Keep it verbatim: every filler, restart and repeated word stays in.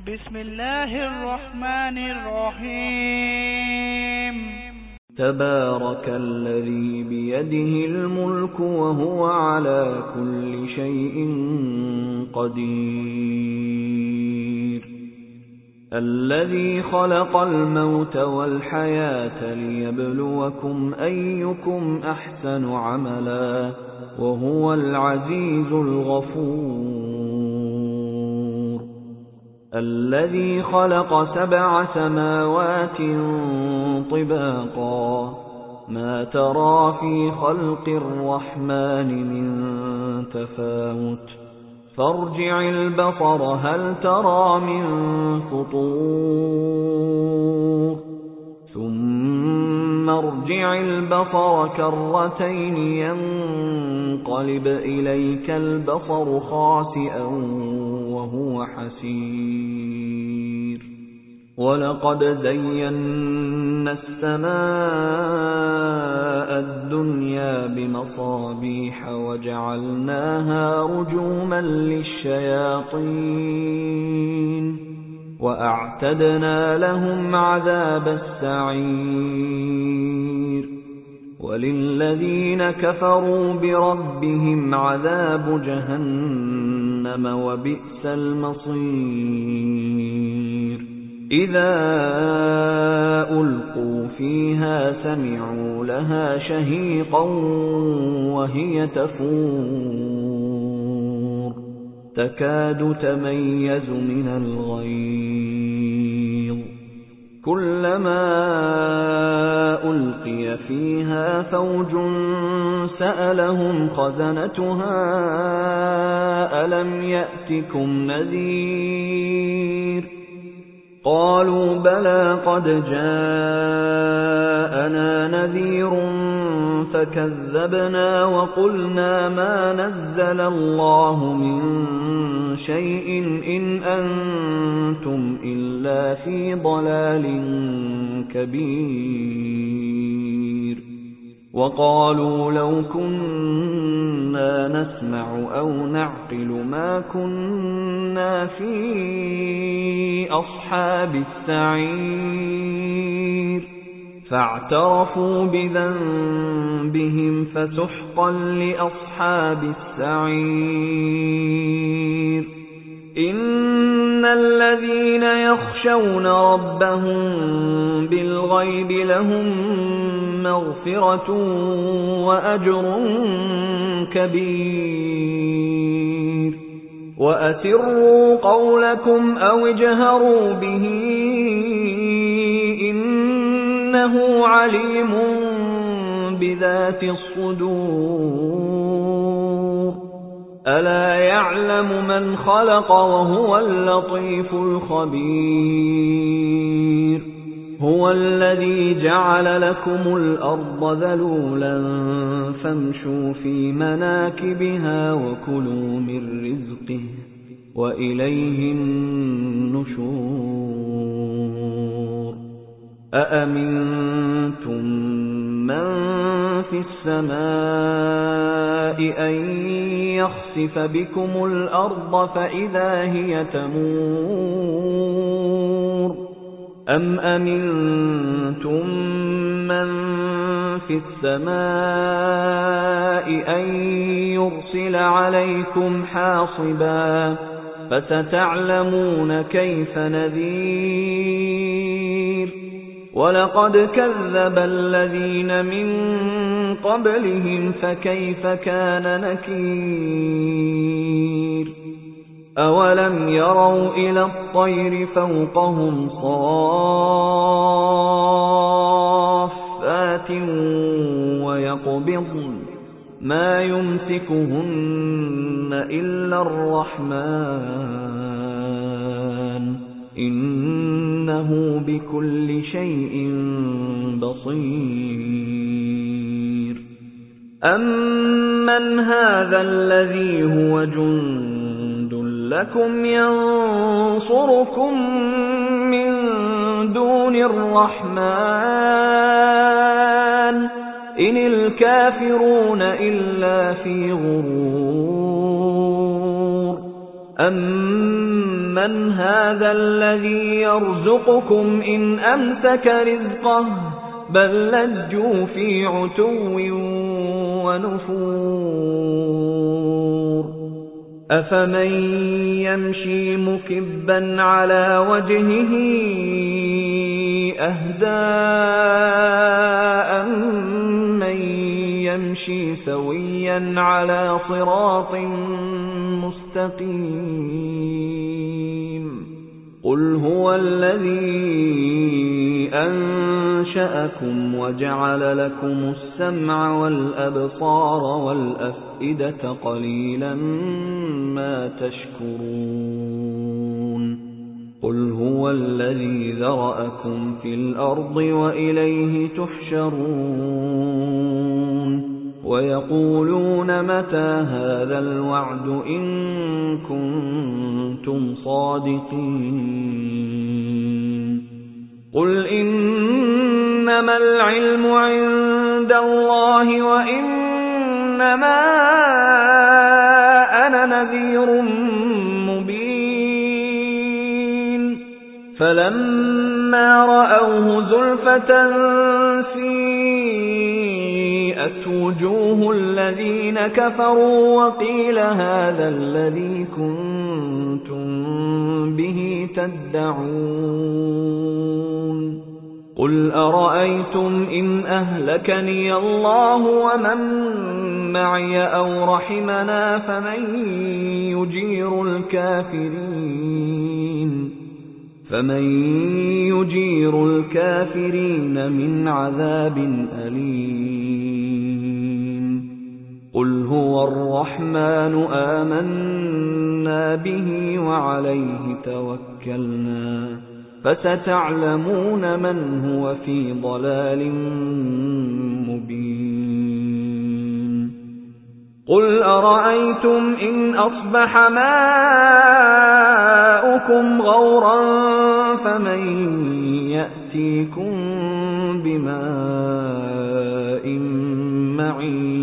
بسم الله الرحمن الرحيم تبارك الذي بيده الملك وهو على كل شيء قدير الذي خلق الموت والحياة ليبلوكم أيكم أحسن عملا وهو العزيز الغفور الذي خلق سبع سماوات طباقا ما ترى في خلق الرحمن من تفاوت فارجع البصر هل ترى من فطور ثم ارجع البصر كرتين ينقلب إليك البصر خاسئا وهو حسير ولقد زينا السماء الدنيا بمصابيح وجعلناها رجوما للشياطين وأعتدنا لهم عذاب السعير وللذين كفروا بربهم عذاب جهنم وبئس المصير إذا ألقوا فيها سمعوا لها شهيقا وهي تفور تكاد تميز من الغيظ كلما ألقي فيها فوج سألهم خزنتها ألم يأتكم نذير قالوا بلى قد جاءنا نذير فكذبنا وقلنا ما نزل الله من شيء إن أنتم إلا في ضلال كبير وقالوا لو كنا نسمع أو نعقل ما كنا في أصحاب السعير فاعترفوا بذنبهم فسحقا لأصحاب السعير إن الذين يخشون ربهم بالغيب لهم مغفرة وأجر كبير وأسروا قولكم أو اجهروا به إنه عليم بذات الصدور ألا يعلم من خلق وهو اللطيف الخبير هو الذي جعل لكم الأرض ذلولا فامشوا في مناكبها وكلوا من رزقه وإليه النشور أأمنتم من في السماء أن يخسف بكم الأرض فإذا هي تمور أم أمنتم من في السماء أن يرسل عليكم حاصبا فستعلمون كيف نذير ولقد كذب الذين من قبلهم فكيف كان نكير أولم يروا إلى الطير فوقهم صافات ويقبضن ما يمسكهن إلا الرحمن إنه بكل شيء بصير أمن هذا الذي هو جند لكم ينصركم من دون الرحمن إن الكافرون إلا في غرور أمن أَمَّنْ هَذَا الَّذِي يَرْزُقُكُمْ إِنْ أَمْسَكَ رِزْقَهُ بَل لَّجُّوا فِي عُتُوٍّ وَنُفُورٍ أَفَمَن يَمْشِي مُكِبًّا عَلَى وَجْهِهِ أَهْدَىٰ أَمَّن يَمْشِي سَوِيًّا عَلَى صِرَاطٍ مُّسْتَقِيمٍ قُلْ هُوَ الَّذِي أَنشَأَكُمْ وَجَعَلَ لَكُمُ السَّمْعَ وَالْأَبْصَارَ وَالْأَفْئِدَةَ قَلِيلًا مَا تَشْكُرُونَ قُلْ هُوَ الَّذِي ذَرَأَكُمْ فِي الْأَرْضِ وَإِلَيْهِ تُحْشَرُونَ وَيَقُولُونَ مَتَى هَذَا الْوَعْدُ إِن كُنتُمْ صَادِقِينَ قُلْ إِنَّمَا الْعِلْمُ عِندَ اللَّهِ وَإِنَّمَا أَنَا نَذِيرٌ مُبِينٌ فَلَمَّا رَأَوْهُ زُلْفَةً سِيئَتْ وُجُوهُ الَّذِينَ كَفَرُوا وَقِيلَ هَذَا الَّذِي كُنتُم بِهِ تَدَّعُونَ قُلْ أَرَأَيْتُمْ إِنْ أَهْلَكَنِيَ اللَّهُ وَمَن مَّعِيَ أَوْ رَحِمَنَا فَمَن يُجِيرُ الْكَافِرِينَ فَمَن يُجِيرُ الْكَافِرِينَ مِنْ عَذَابٍ أَلِيمٍ قُلْ هُوَ الرَّحْمَنُ آمَنَّا بِهِ وَعَلَيْهِ تَوَكَّلْنَا فَسَتَعْلَمُونَ مَنْ هُوَ فِي ضَلَالٍ مُبِينٍ قُلْ أَرَأَيْتُمْ إِنْ أَصْبَحَ مَاؤُكُمْ غَوْرًا فَمَن يَأْتِيكُم بِمَاءٍ مَّعِينٍ